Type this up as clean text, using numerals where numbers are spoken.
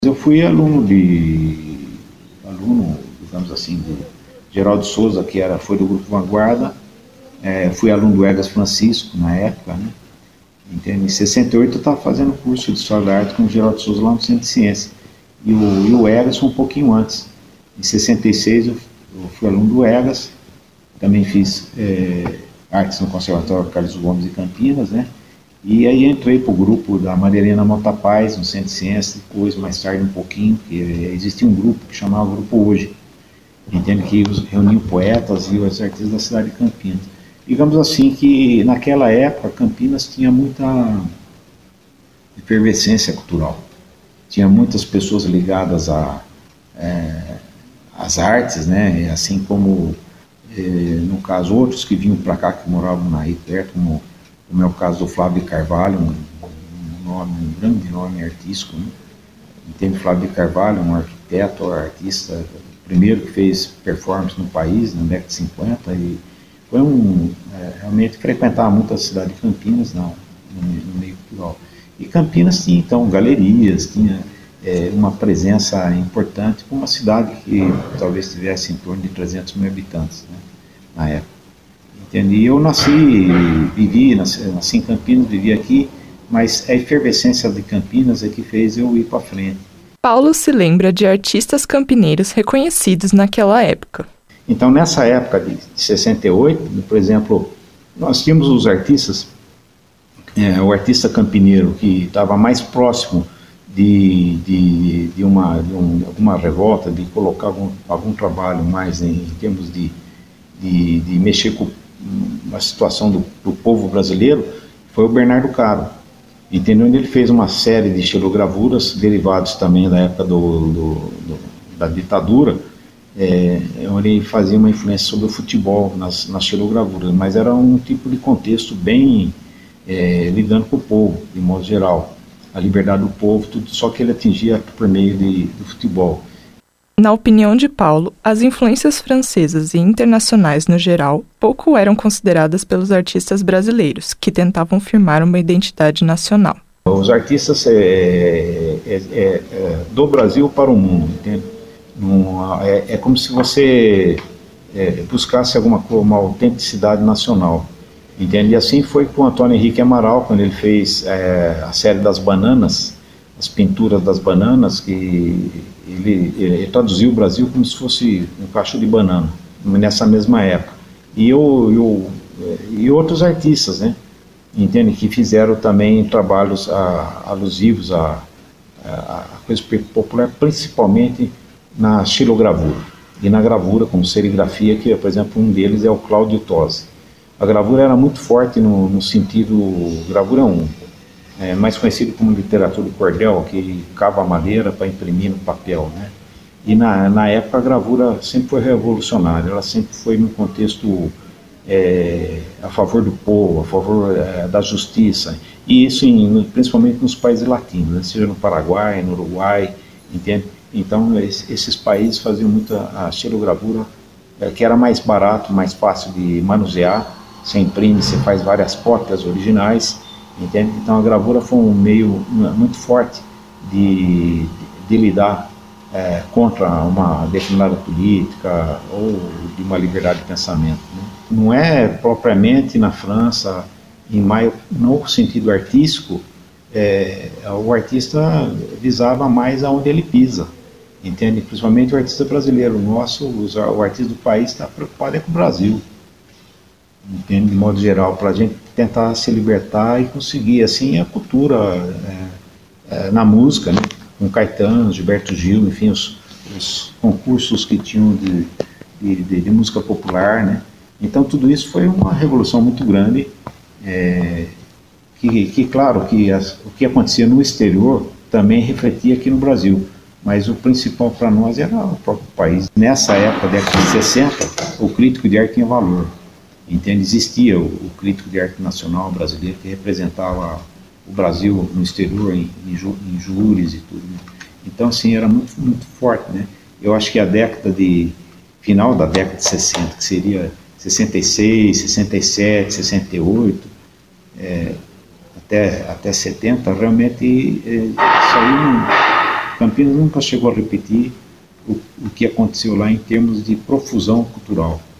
Eu fui aluno, digamos assim, de Geraldo Souza, foi do Grupo Vanguarda. Fui aluno do Egas Francisco na época, né? Em 68 eu estava fazendo curso de História da Arte com o Geraldo Souza lá no Centro de Ciência. E o Egas foi um pouquinho antes. Em 66 eu fui aluno do Egas, também fiz artes no Conservatório Carlos Gomes de Campinas, né? E aí entrei para o grupo da Maria Helena Mota Paz, no Centro de Ciência, depois, mais tarde um pouquinho, que existia um grupo que chamava Grupo Hoje, entende, que reunia poetas e os artistas da cidade de Campinas. Digamos assim que naquela época Campinas tinha muita efervescência cultural, tinha muitas pessoas ligadas às artes, né? Assim como, no caso, outros que vinham para cá, que moravam aí perto, como é o caso do Flávio Carvalho, um grande nome artístico, né? Entende, Flávio Carvalho, um arquiteto, artista, primeiro que fez performance no país, na década de 50, e foi realmente frequentava muito a cidade de Campinas no meio cultural. E Campinas tinha, então, galerias, tinha uma presença importante para uma cidade que talvez tivesse em torno de 300 mil habitantes, né, na época. E eu nasci em Campinas, vivi aqui, mas a efervescência de Campinas é que fez eu ir para frente. Paulo se lembra de artistas campineiros reconhecidos naquela época. Então, nessa época de 68, por exemplo, nós tínhamos os artistas, o artista campineiro que estava mais próximo de alguma revolta, de colocar algum trabalho mais em termos de mexer com a situação do povo brasileiro, foi o Bernardo Caro, entendeu? Ele fez uma série de xilogravuras derivados também da época da ditadura, onde ele fazia uma influência sobre o futebol nas xilogravuras, mas era um tipo de contexto bem lidando com o povo, de modo geral, a liberdade do povo, tudo, só que ele atingia por meio do futebol. Na opinião de Paulo, as influências francesas e internacionais no geral pouco eram consideradas pelos artistas brasileiros, que tentavam firmar uma identidade nacional. Os artistas do Brasil para o mundo, entende? É como se você buscasse uma autenticidade nacional, entende? E assim foi com o Antônio Henrique Amaral, quando ele fez a série das bananas, as pinturas das bananas, que ele traduziu o Brasil como se fosse um cacho de banana, nessa mesma época. E outros artistas, né, entende, que fizeram também trabalhos alusivos à coisa popular, principalmente na xilogravura e na gravura, como serigrafia, que, por exemplo, um deles é o Cláudio Tosi. A gravura era muito forte no sentido, gravura mais conhecido como literatura de cordel, que cava madeira para imprimir no papel, né? E na época a gravura sempre foi revolucionária, ela sempre foi num contexto a favor do povo, a favor da justiça, e isso principalmente nos países latinos, né? Seja no Paraguai, no Uruguai, entende? Então esses países faziam muito a xilogravura, que era mais barato, mais fácil de manusear, você imprime, você faz várias cópias originais, entende? Então a gravura foi um meio muito forte de lidar contra uma determinada política ou de uma liberdade de pensamento, né? Não é propriamente na França, no sentido artístico, o artista visava mais aonde ele pisa, entende? Principalmente o artista brasileiro. O artista do país está preocupado com o Brasil, entende? De modo geral, para a gente tentar se libertar e conseguir assim a cultura na música, né? Com Caetano, Gilberto Gil, enfim, os concursos que tinham de música popular, né? Então tudo isso foi uma revolução muito grande, que claro, que o que acontecia no exterior também refletia aqui no Brasil, mas o principal para nós era o próprio país. Nessa época, década de 60, o crítico de arte tinha valor, entende? Existia o crítico de arte nacional brasileiro, que representava o Brasil no exterior, em júris e tudo, né? Então, assim, era muito, muito forte, né? Eu acho que final da década de 60, que seria 66, 67, 68, até 70, realmente saíram Campinas nunca chegou a repetir o que aconteceu lá em termos de profusão cultural.